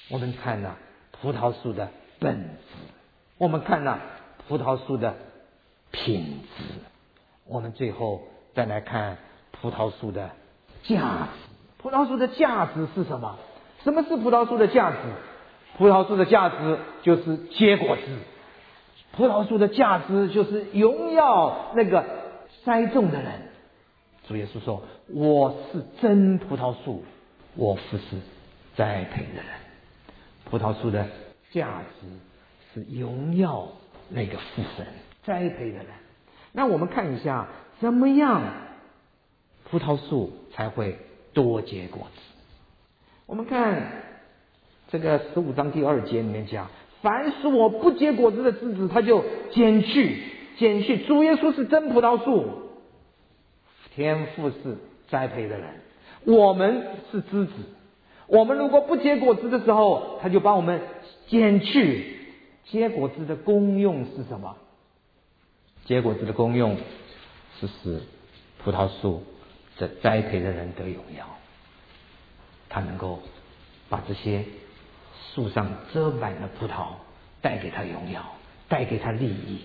我们看葡萄树的本质，我们看葡萄树的品质，我们最后再来看葡萄树的价值。葡萄树的价值是什么？什么是葡萄树的价值？葡萄树的价值就是结果子，葡萄树的价值就是荣耀那个栽种的人。主耶稣说，我是真葡萄树，我不是栽培的人。葡萄树的价值是荣耀那个父神栽培的人。那我们看一下，怎么样葡萄树才会多结果子？我们看这个15章第2节里面讲，凡是我不结果子的枝子，他就剪去。主耶稣是真葡萄树，天父是栽培的人，我们是枝子。我们如果不结果子的时候，他就把我们剪去。结果子的功用是什么？结果子的功用是使葡萄树的栽培的人得荣耀，他能够把这些树上遮满的葡萄带给他荣耀，带给他利益。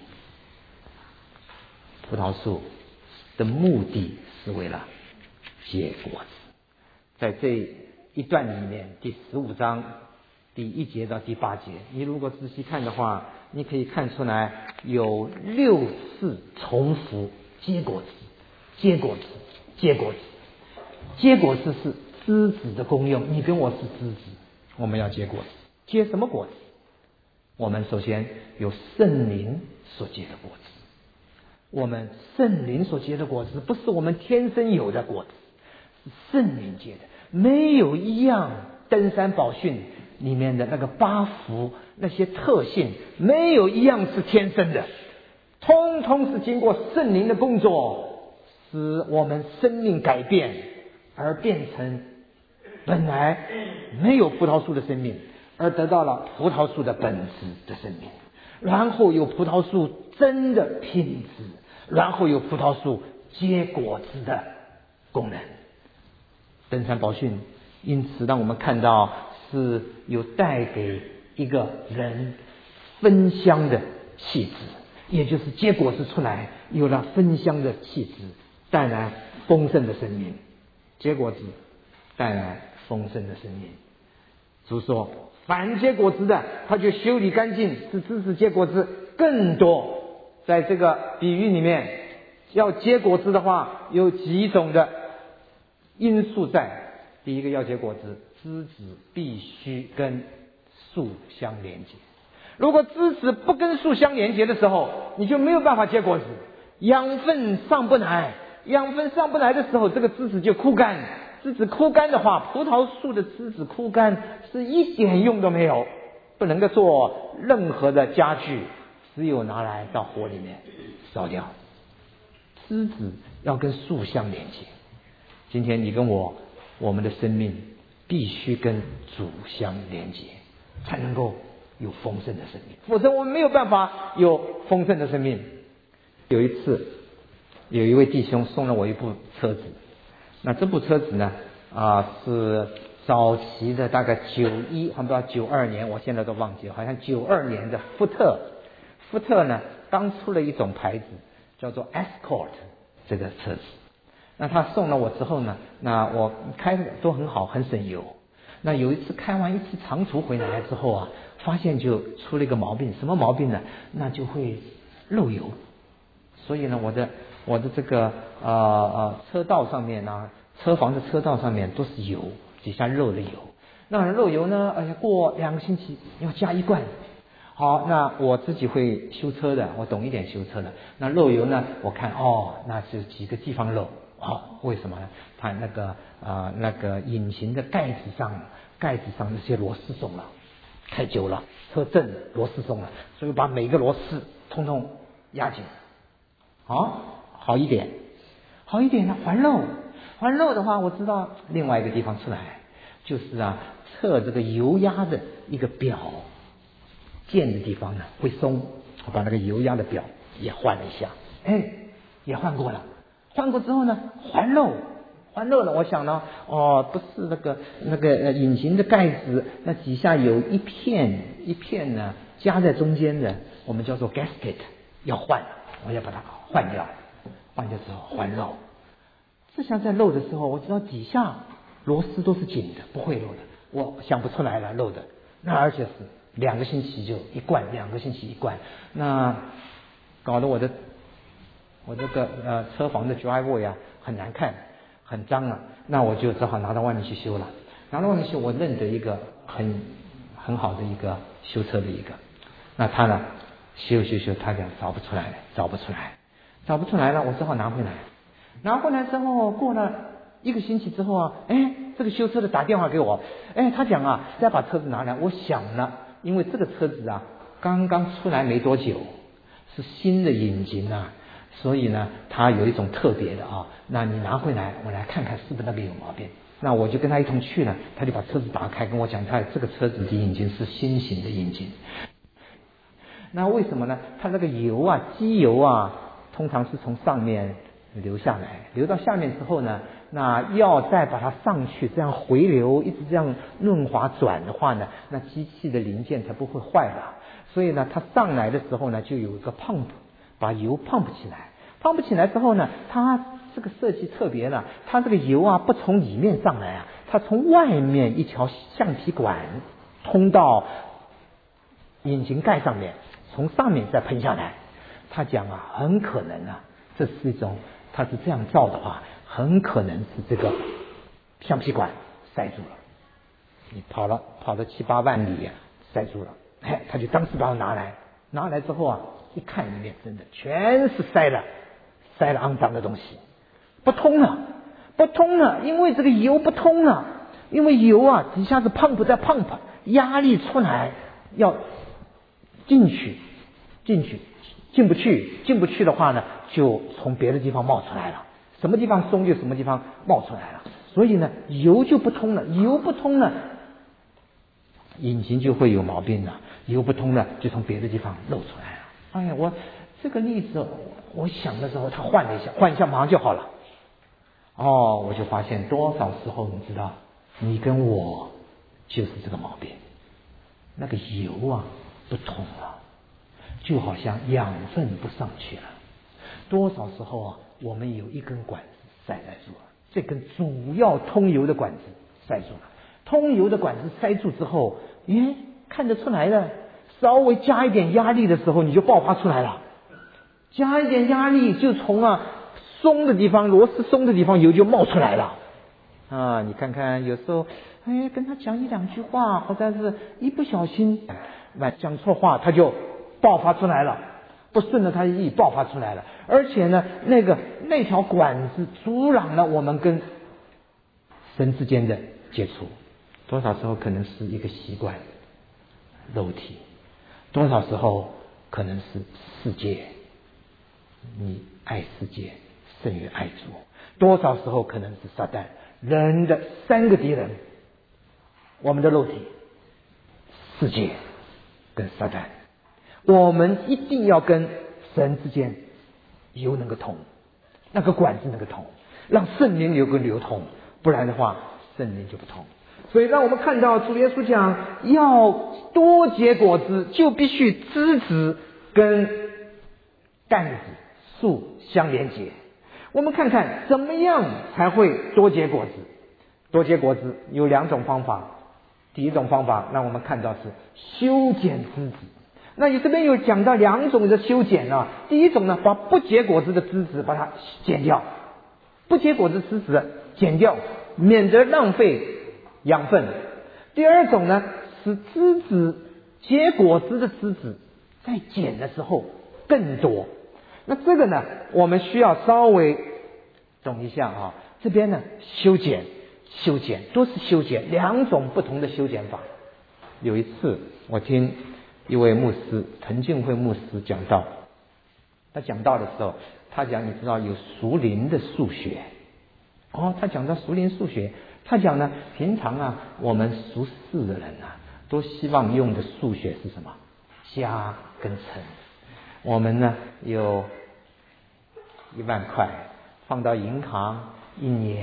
葡萄树的目的是为了结果子。在这一段里面，第15章第1节到第8节，你如果仔细看的话，你可以看出来有6次重复结果子。结果子是枝子的功用，你跟我是枝子，我们要结果子。结什么果子？我们首先有圣灵所结的果子。我们圣灵所结的果子不是我们天生有的果子，是圣灵结的。没有一样登山宝训里面的那个8福那些特性，没有一样是天生的，通通是经过圣灵的工作，使我们生命改变，而变成本来没有葡萄树的生命，而得到了葡萄树的本质的生命，然后有葡萄树真的品质，然后有葡萄树结果子的功能。登山宝训因此让我们看到是有带给一个人芬香的气质，也就是结果子出来有了芬香的气质，带来丰盛的生命。结果子带来丰盛的生命。主说，凡结果子的他就修理干净，使枝子结果子更多。在这个比喻里面，要结果子的话有几种的因素在。第一个，要结果子，枝子必须跟树相连接。如果枝子不跟树相连接的时候，你就没有办法结果子，养分上不来的时候，这个枝子就枯干。枝子枯干的话，葡萄树的枝子枯干是一点用都没有，不能够做任何的家具，只有拿来到火里面烧掉。枝子要跟树相连接。今天你跟我们的生命必须跟主相连接，才能够有丰盛的生命，否则我们没有办法有丰盛的生命。有一次有一位弟兄送了我一部车子，那这部车子呢是早期的，大概91或者92年，我现在都忘记了，好像92年的福特呢刚出了一种牌子叫做 Escort 这个车子。那他送了我之后呢，那我开的都很好，很省油。那有一次开完一次长途回来之后发现就出了一个毛病。什么毛病呢？那就会漏油。所以呢，我的这个车道上面车房的车道上面都是油，底下漏的油。那漏油呢，过2个星期要加1罐。好，那我自己会修车的，我懂一点修车的。那漏油呢，我看那是几个地方漏。为什么呢？它那个引擎的盖子上那些螺丝松了，太久了，车震螺丝松了，所以把每个螺丝通通压紧。好一点呢，环漏的话，我知道另外一个地方出来，就是测这个油压的一个表键的地方呢会松，我把那个油压的表也换了一下，也换过了。换过之后呢，环换漏了。我想呢，不是那个引擎的盖子，那底下有一片呢夹在中间的，我们叫做 gasket， 要换，我要把它换掉。换掉之后换漏。这下在漏的时候，我知道底下螺丝都是紧的，不会漏的。我想不出来了漏的，那而且是2个星期就一罐，2个星期一罐，那搞得我这个车房的 driveway 啊很难看，很脏啊。那我就只好拿到外面去修了。拿到外面修，我认得一个很好的一个修车的一个，那他呢修，他讲找不出来了，我只好拿回来。拿回来之后，过了1个星期之后啊，这个修车的打电话给我，他讲啊，再把车子拿来。我想了，因为这个车子啊刚刚出来没多久，是新的引擎啊，所以呢它有一种特别的啊，那你拿回来我来看看是不是那个有毛病。那我就跟他一同去了，他就把车子打开跟我讲，他这个车子的引擎是新型的引擎。那为什么呢？它那个油啊，机油啊，通常是从上面流下来，流到下面之后呢，那要再把它上去，这样回流，一直这样润滑转的话呢，那机器的零件才不会坏了。所以呢，它上来的时候呢，就有一个 pump 把油 pump 起来。pump 起来之后呢，它这个设计特别了，它这个油啊不从里面上来啊，它从外面一条橡皮管通到引擎盖上面，从上面再喷下来。他讲啊，很可能啊，这是一种，他是这样造的话，很可能是这个橡皮管塞住了。你跑了7、8万里塞住了，他就当时把它拿来之后啊，一看里面真的全是塞了肮脏的东西，不通了，因为这个油不通了，因为油啊底下是 pump 在 pump， 压力出来要进不去的话呢，就从别的地方冒出来了，什么地方松就什么地方冒出来了，所以呢油就不通了，引擎就会有毛病了，油不通了就从别的地方漏出来了。哎呀，我这个例子我想的时候，他换一下马上就好了。我就发现多少时候你知道，你跟我就是这个毛病，那个油啊不通了，就好像养分不上去了。多少时候啊，我们有一根管子塞住了，这根主要通油的管子塞住了。通油的管子塞住之后，看得出来了，稍微加一点压力的时候，你就爆发出来了。加一点压力，就从松的地方，螺丝松的地方，油就冒出来了。你看看，有时候跟他讲1、2句话，或者是一不小心讲错话，他就爆发出来了，不顺着他的意爆发出来了。而且呢，那条管子阻挡了我们跟神之间的接触。多少时候可能是一个习惯肉体，多少时候可能是世界，你爱世界胜于爱主，多少时候可能是撒旦。人的3个敌人，我们的肉体、世界跟撒旦，我们一定要跟神之间油能够通，那个管子能够通，让圣灵有个流通，不然的话圣灵就不通。所以让我们看到主耶稣讲，要多结果子，就必须枝子跟干子树相连结。我们看看怎么样才会多结果子。多结果子有2种方法。第一种方法让我们看到是修剪枝子。那你这边有讲到2种的修剪啊。第一种呢，把不结果子的枝子把它剪掉，不结果子枝子剪掉，免得浪费养分。第二种呢，使枝子结果子的枝子在剪的时候更多。那这个呢，我们需要稍微懂一下啊。这边呢，修剪都是修剪，2种不同的修剪法。有一次我听一位牧师滕敬惠牧师讲道，他讲道的时候，他讲你知道有属灵的数学他讲到属灵数学，他讲呢，平常啊我们属世的人啊都希望用的数学是什么？加跟乘。我们呢有1万块放到银行，1年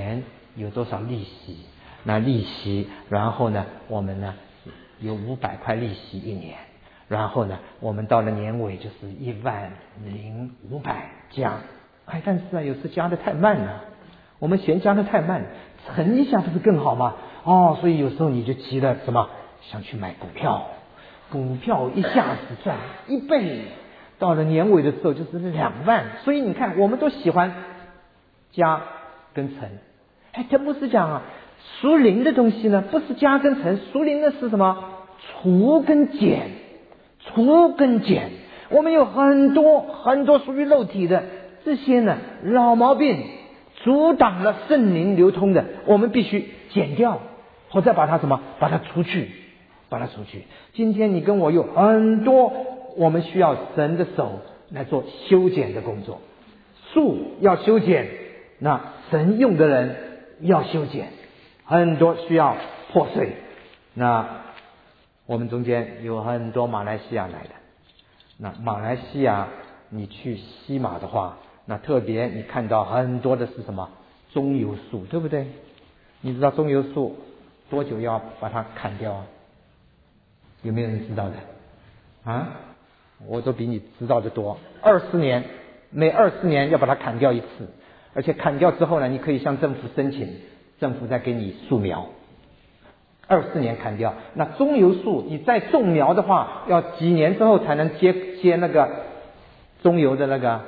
有多少利息，那利息，然后呢我们呢有500块利息一年，然后呢我们到了年尾就是10500加，但是啊有时加的太慢了，我们嫌加的太慢，乘一下不是更好吗？所以有时候你就急了什么，想去买股票，股票一下子赚1倍，到了年尾的时候就是2万，所以你看我们都喜欢加跟乘。这不是讲啊，属灵的东西呢不是加跟乘，属灵的是什么？除跟减，除跟减。我们有很多很多属于肉体的这些呢老毛病，阻挡了圣灵流通的，我们必须减掉，或者把它什么，把它除去，把它除去。今天你跟我有很多我们需要神的手来做修剪的工作，树要修剪，那神用的人要修剪，很多需要破碎。那我们中间有很多马来西亚来的，那马来西亚你去西马的话，那特别你看到很多的是什么？棕油树，对不对？你知道棕油树多久要把它砍掉啊？有没有人知道的？我都比你知道的多。20年，每20年要把它砍掉一次，而且砍掉之后呢，你可以向政府申请，政府再给你树苗。24年砍掉。那棕油树你再种苗的话，要几年之后才能接那个棕油的那个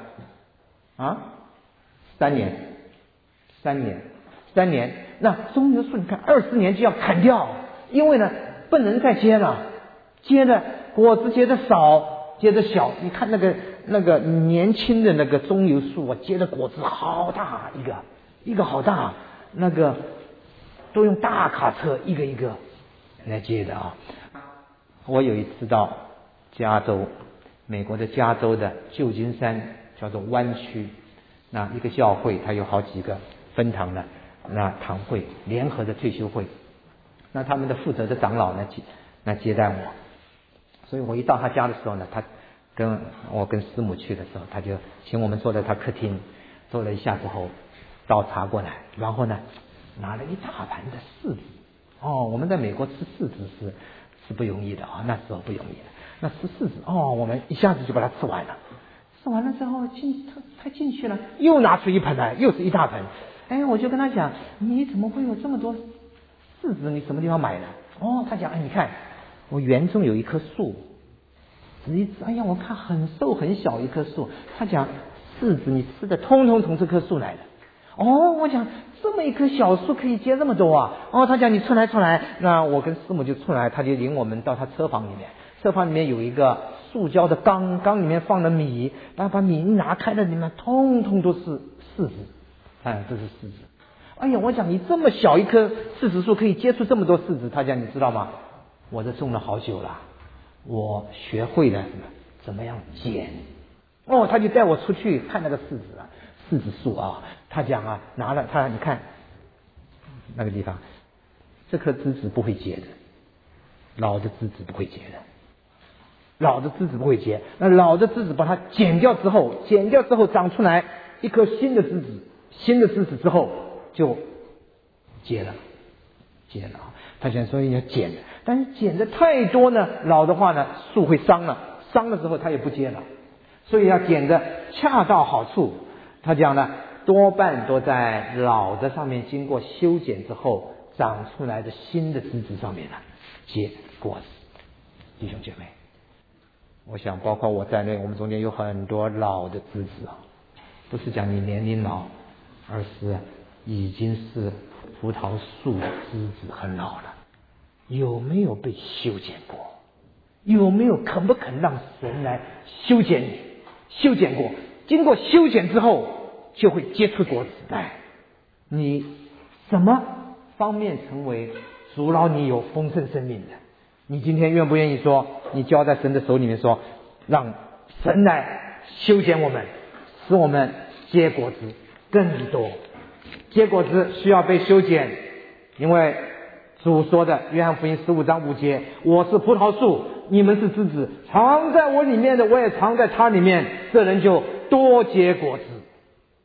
3年。那棕油树你看20年就要砍掉，因为呢不能再接了，接的果子结的少，结的小。你看那个年轻的那个棕油树啊，结的果子好大，一个好大，那个都用大卡车一个一个来接的啊。我有一次到加州，美国的加州的旧金山叫做湾区，那一个教会它有好几个分堂的那堂会联合的退休会，那他们的负责的长老呢接待我，所以我一到他家的时候呢，他跟师母去的时候，他就请我们坐在他客厅，坐了一下之后倒茶过来，然后呢拿了一大盘的柿子。我们在美国吃柿子是不容易的那时候不容易的。那吃柿子我们一下子就把它吃完了。吃完了之后他进去了，又拿出一盆来，又是一大盆。我就跟他讲，你怎么会有这么多柿子？你什么地方买的？他讲，你看我园中有一棵树，我看很瘦很小一棵树。他讲柿子你吃的通通从这棵树来的。我讲这么一棵小树可以结这么多啊！他讲你出来，那我跟师母就出来，他就领我们到他车房里面。车房里面有一个塑胶的缸里面放了米，然后把米拿开了，里面通通都是柿子。这是柿子。我讲你这么小一棵柿子树可以结出这么多柿子。他讲你知道吗？我这种了好久了，我学会了怎么样捡。他就带我出去看那个柿子树他讲拿了你看那个地方，这颗枝子不会结的，老的枝子不会结的，老的枝子不会结。那老的枝子把它剪掉之后长出来一颗新的枝子之后就结了。他讲所以要剪，但是剪的太多呢，老的话呢树会伤了之后它也不结了，所以要剪的恰到好处。他讲呢多半都在老的上面经过修剪之后长出来的新的枝子上面结果子。弟兄姐妹，我想包括我在内，我们中间有很多老的枝子不是讲你年龄老，而是已经是葡萄树的枝子很老了。有没有被修剪过？有没有肯不肯让神来修剪你？修剪过，经过修剪之后就会结出果子来。你什么方面成为阻挠你有丰盛生命的？你今天愿不愿意说，你交在神的手里面说，让神来修剪我们，使我们结果子更多。结果子需要被修剪，因为主说的约翰福音15章5节，我是葡萄树，你们是枝子，藏在我里面的，我也藏在他里面，这人就多结果子。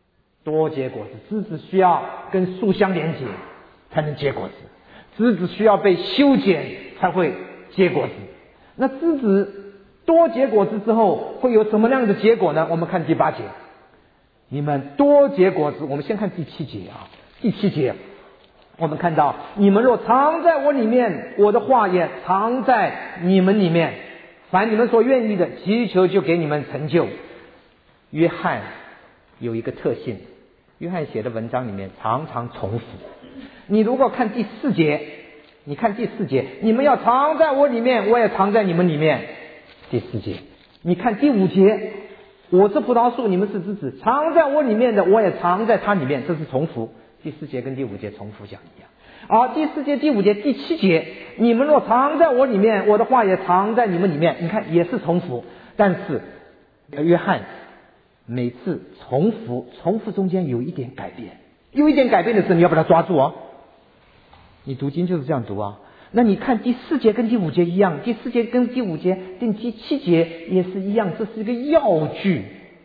多结果子。枝子需要跟树相连接才能结果子，枝子需要被修剪才会结果子。那枝子多结果子之后会有什么样的结果呢？我们看第8节，你们多结果子。我们先看第7节啊，第7节我们看到，你们若藏在我里面，我的话也藏在你们里面，凡你们所愿意的，祈求就给你们成就。约翰有一个特性，约翰写的文章里面常常重复。你如果看第4节，你看第4节，你们要藏在我里面，我也藏在你们里面。第4节，你看第5节，我是葡萄树，你们是枝子，藏在我里面的，我也藏在它里面，这是重复。第4节跟第5节重复讲一样。而第4节、第5节、第7节，你们若藏在我里面，我的话也藏在你们里面，你看也是重复。但是约翰每次重复中间有一点改变，有一点改变的时候你要把它抓住哦。你读经就是这样读啊。那你看第4节跟第5节一样，第4节跟第5节跟第7节也是一样，这是一个要句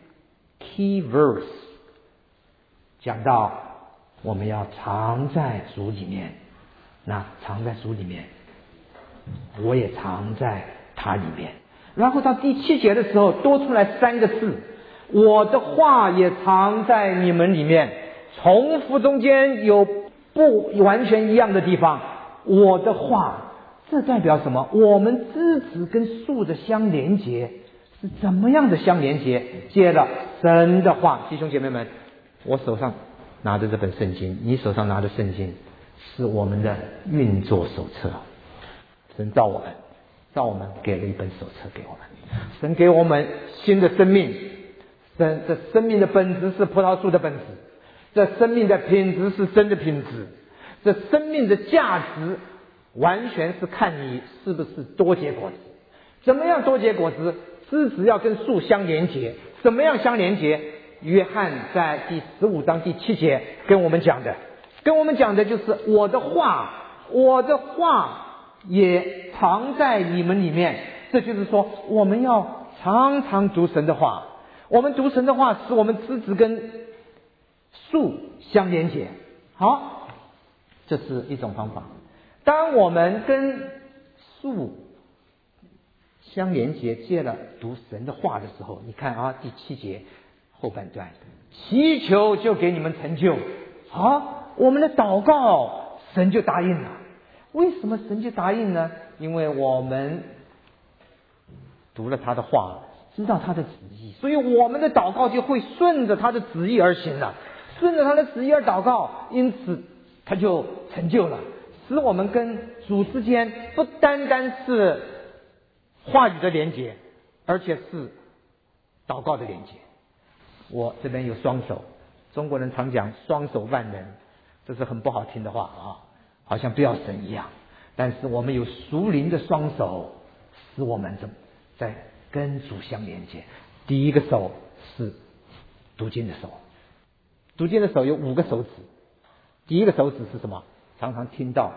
key verse， 讲到我们要藏在主里面，那藏在主里面，我也藏在他里面。然后到第7节的时候多出来3个字，我的话也藏在你们里面。重复中间有不完全一样的地方，我的话，这代表什么？我们枝子跟树的相连接是怎么样的相连接？接了神的话。弟兄姐妹们，我手上拿着这本圣经，你手上拿的圣经是我们的运作手册。神造我们给了一本手册给我们，神给我们新的生命，这生命的本质是葡萄树的本质，这生命的品质是真的品质，这生命的价值完全是看你是不是多结果子。怎么样多结果子？枝子要跟树相连接，怎么样相连接？约翰在第15章第7节跟我们讲的就是我的话也藏在你们里面。这就是说我们要常常读神的话，我们读神的话使我们枝子跟树相连接。好，这是一种方法。当我们跟树相连接，借了读神的话的时候，你看啊，第7节后半段，祈求就给你们成就。好，我们的祷告神就答应了。为什么神就答应呢？因为我们读了他的话，知道他的旨意，所以我们的祷告就会顺着他的旨意而行了，顺着他的旨意而祷告，因此他就成就了，使我们跟主之间不单单是话语的连结，而且是祷告的连结。我这边有双手，中国人常讲双手万能，这是很不好听的话啊，好像不要神一样。但是我们有属灵的双手，使我们在跟主相连接。第一个手是读经的手，读经的手有5个手指。第一个手指是什么？常常听到，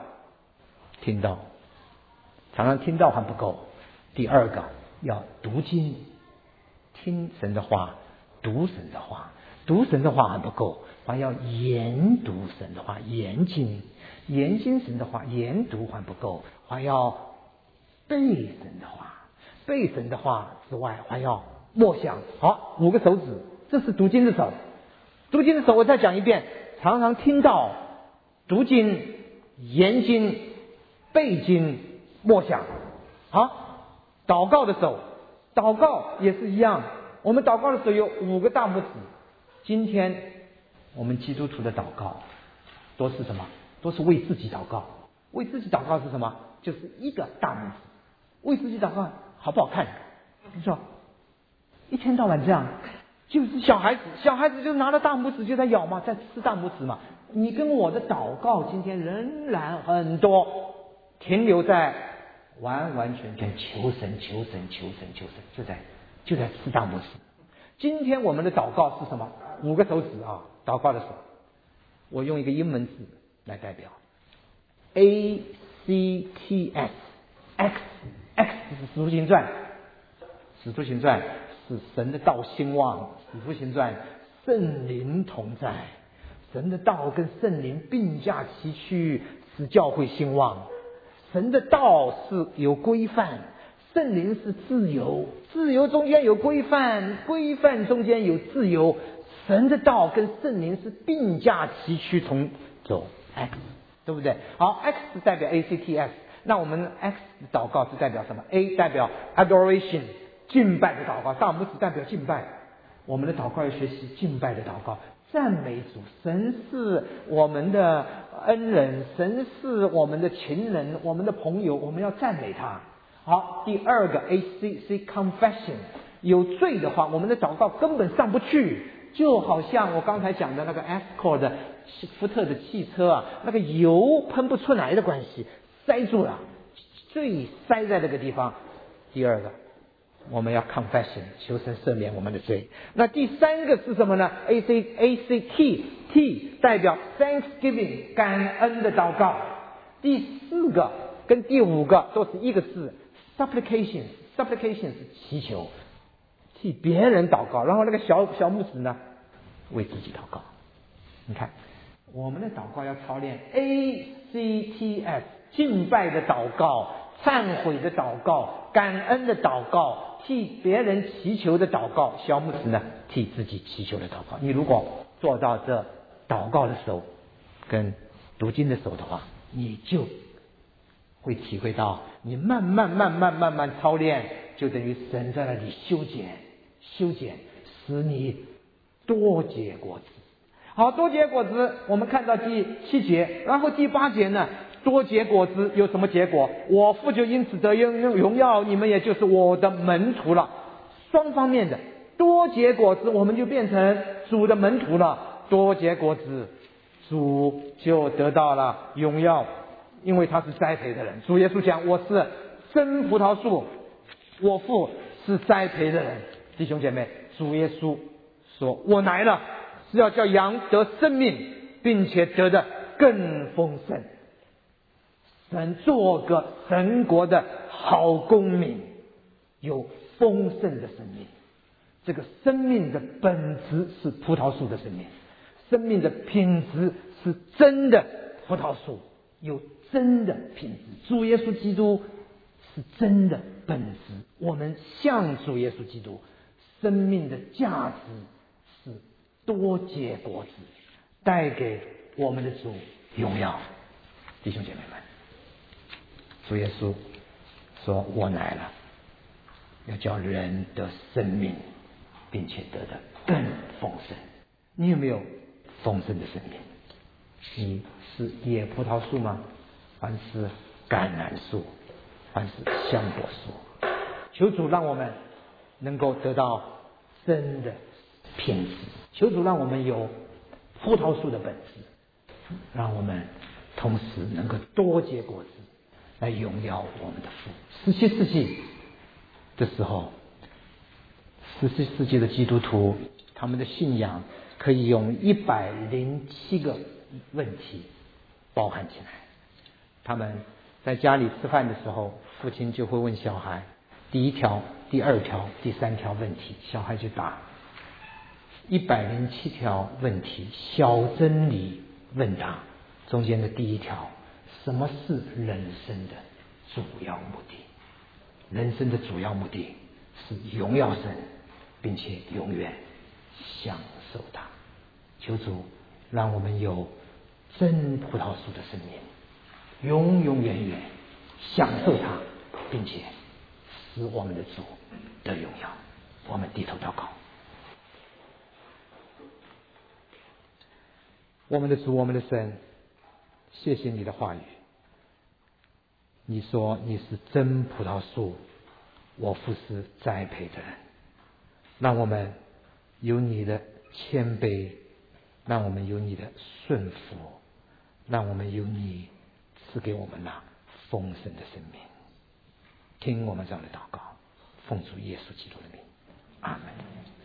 常常听到还不够。第二个要读经，听神的话，读神的话，读神的话还不够，还要研读神的话，研经神的话，研读还不够，还要背神的话，背神的话之外还要默想。好，5个手指，这是读经的手。读经的手我再讲一遍，常常听到，读经，研经，背经，默想。好，祷告的手，祷告也是一样，我们祷告的时候有5个大拇指。今天我们基督徒的祷告都是什么？都是为自己祷告。为自己祷告是什么？就是1个大拇指。为自己祷告好不好看？你说一天到晚这样，就是小孩子就拿了大拇指就在咬嘛，在吃大拇指嘛。你跟我的祷告今天仍然很多停留在完全求神，就在吃大拇指。今天我们的祷告是什么？5个手指啊，祷告的时候，我用一个英文字来代表 ACTS，X 是使徒行传，使徒行传是神的道兴旺，使徒行传圣灵同在。神的道跟圣灵并驾齐驱，使教会兴旺。神的道是有规范，圣灵是自由，自由中间有规范，规范中间有自由。神的道跟圣灵是并驾齐驱同走 X， 对不对？好， X 代表 ACTS， 那我们 X 的祷告是代表什么？ A 代表 Adoration， 敬拜的祷告，大拇指代表敬拜。我们的祷告要学习敬拜的祷告，赞美主。神是我们的恩人，神是我们的情人，我们的朋友，我们要赞美他。好，第二个 ACC Confession， 有罪的话，我们的祷告根本上不去，就好像我刚才讲的那个 Escort 的福特的汽车啊，那个油喷不出来的关系，塞住了，罪塞在这个地方。第二个我们要 confession， 求神赦免我们的罪。那第三个是什么呢？ ACT T 代表 Thanksgiving， 感恩的祷告。第四个跟第五个都是一个字 Supplication， Supplication 是祈求，替别人祷告。然后那个小拇指呢，为自己祷告。你看我们的祷告要操练 ACTS， 敬拜的祷告，忏悔的祷告，感恩的祷告，替别人祈求的祷告。小拇指呢，替自己祈求的祷告。你如果做到这祷告的手跟读经的手的话，你就会体会到，你慢慢操练，就等于神在那里修剪，使你多结果子。好，多结果子，我们看到第7节，然后第8节呢，多结果子有什么结果？我父就因此得荣耀，你们也就是我的门徒了。双方面的，多结果子，我们就变成主的门徒了；多结果子，主就得到了荣耀，因为他是栽培的人。主耶稣讲，我是真葡萄树，我父是栽培的人。弟兄姐妹，主耶稣说，我来了是要叫羊得生命，并且得的更丰盛。神做个神国的好公民，有丰盛的生命。这个生命的本质是葡萄树的生命，生命的品质是真的葡萄树，有真的品质。主耶稣基督是真的本质，我们像主耶稣基督，生命的价值是多结果子，带给我们的主荣耀。弟兄姐妹们，主耶稣说，我来了要叫人得生命，并且得的更丰盛。你有没有丰盛的生命？你是野葡萄树吗？还是橄榄树？还是香果树？求主让我们能够得到真的品质，求主让我们有葡萄树的本质，让我们同时能够多结果子，来荣耀我们的父。17世纪的时候，17世纪的基督徒，他们的信仰可以用107个问题包含起来。他们在家里吃饭的时候，父亲就会问小孩第1条、第2条、第3条问题，小孩就答。107条问题，小真理问答，中间的第1条，什么是人生的主要目的？人生的主要目的是荣耀神，并且永远享受它。求主让我们有真葡萄树的生命，永永远远享受它，并且使我们的主得荣耀。我们低头祷告。我们的主，我们的神，谢谢你的话语。你说你是真葡萄树，我父是栽培的人。让我们有你的谦卑，让我们有你的顺服，让我们有你赐给我们那丰盛的生命。听我们这样的祷告，奉主耶稣基督的名，阿门。